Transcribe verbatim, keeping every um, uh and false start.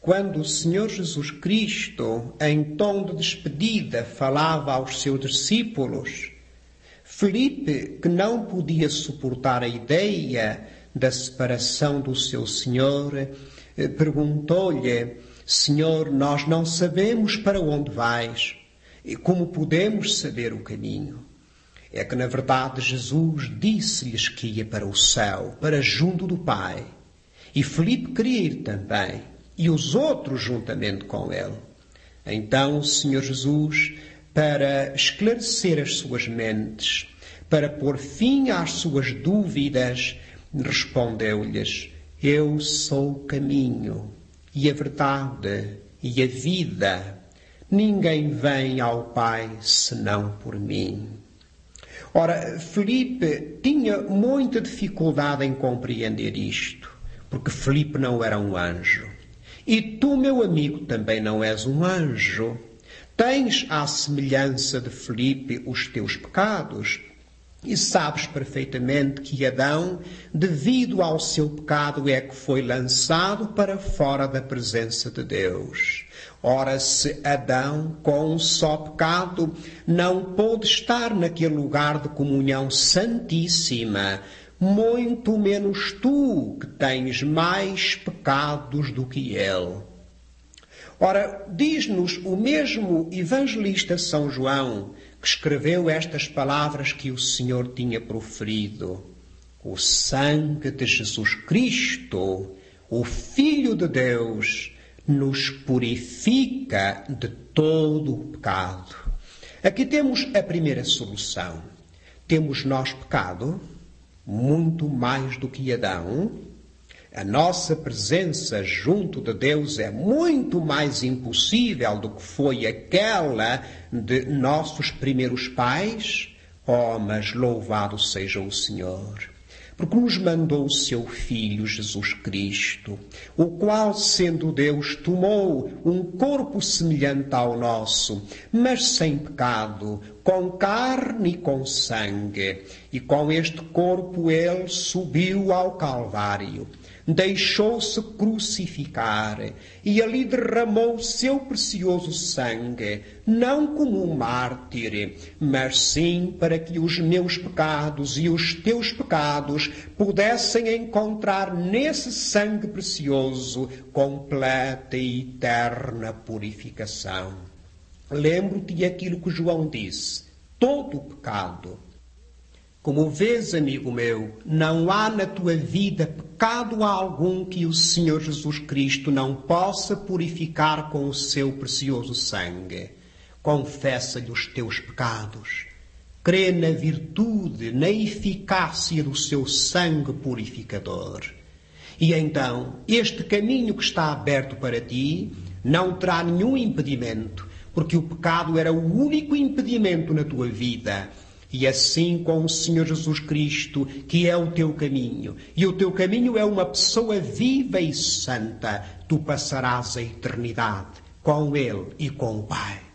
quando o Senhor Jesus Cristo, em tom de despedida, falava aos seus discípulos, Filipe, que não podia suportar a ideia da separação do seu Senhor, perguntou-lhe: Senhor, nós não sabemos para onde vais, e como podemos saber o caminho? É que, na verdade, Jesus disse-lhes que ia para o céu, para junto do Pai. E Filipe queria ir também, e os outros juntamente com ele. Então o Senhor Jesus, para esclarecer as suas mentes, para pôr fim às suas dúvidas, respondeu-lhes: Eu sou o caminho, e a verdade, e a vida. Ninguém vem ao Pai senão por mim. Ora, Filipe tinha muita dificuldade em compreender isto, porque Filipe não era um anjo. E tu, meu amigo, também não és um anjo. Tens, à semelhança de Filipe, os teus pecados. E sabes perfeitamente que Adão, devido ao seu pecado, é que foi lançado para fora da presença de Deus. Ora, se Adão, com um só pecado, não pôde estar naquele lugar de comunhão santíssima, muito menos tu, que tens mais pecados do que ele. Ora, diz-nos o mesmo evangelista São João, que escreveu estas palavras que o Senhor tinha proferido: o sangue de Jesus Cristo, o Filho de Deus, nos purifica de todo o pecado. Aqui temos a primeira solução. Temos nós pecado, muito mais do que Adão. A nossa presença junto de Deus é muito mais impossível do que foi aquela de nossos primeiros pais. Oh, mas louvado seja o Senhor, porque nos mandou o seu Filho Jesus Cristo, o qual, sendo Deus, tomou um corpo semelhante ao nosso, mas sem pecado, com carne e com sangue. E com este corpo ele subiu ao Calvário, deixou-se crucificar e ali derramou o seu precioso sangue, não como um mártir, mas sim para que os meus pecados e os teus pecados pudessem encontrar nesse sangue precioso completa e eterna purificação. Lembro-te aquilo que João disse: todo o pecado. Como vês, amigo meu, não há na tua vida pecado algum que o Senhor Jesus Cristo não possa purificar com o seu precioso sangue. Confessa-lhe os teus pecados. Crê na virtude, na eficácia do seu sangue purificador. E então, este caminho que está aberto para ti não terá nenhum impedimento, porque o pecado era o único impedimento na tua vida. E assim com o Senhor Jesus Cristo, que é o teu caminho, e o teu caminho é uma pessoa viva e santa, tu passarás a eternidade com Ele e com o Pai.